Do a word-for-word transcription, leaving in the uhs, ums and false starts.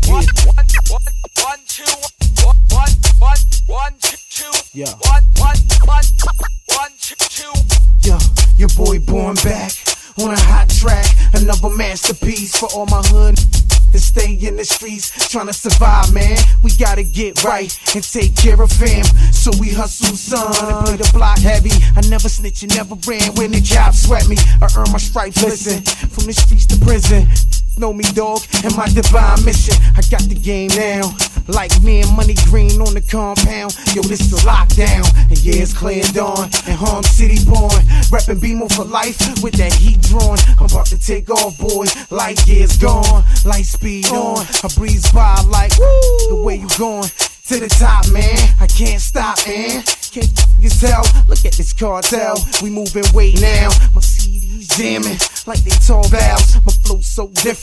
One, one, one, one, two, one, one, one, one, two, two. Yeah. One, one, one, one, two, two. Yeah, your boy born back on a hot track. Another masterpiece for all my hood to stay in the streets, trying to survive, man. We gotta get right and take care of fam. So we hustle, son, and play the block heavy. I never snitch and never ran when the cops sweat me. I earn my stripes, listen, from the streets to prison. Know me, dog, and my divine mission. I got the game now, like me and Money Green on the compound. Yo, this is lockdown, and yeah, it's clear dawn. And Harm City born, reppin' B M O for life with that heat drawn. I'm about to take off, boy, light years gone. Light speed on, I breeze by like, woo, the way you going to the top, man. I can't stop, man. Can't you tell? Look at this cartel, we moving weight now. My C D's jamming like they tall valves. My flow so different.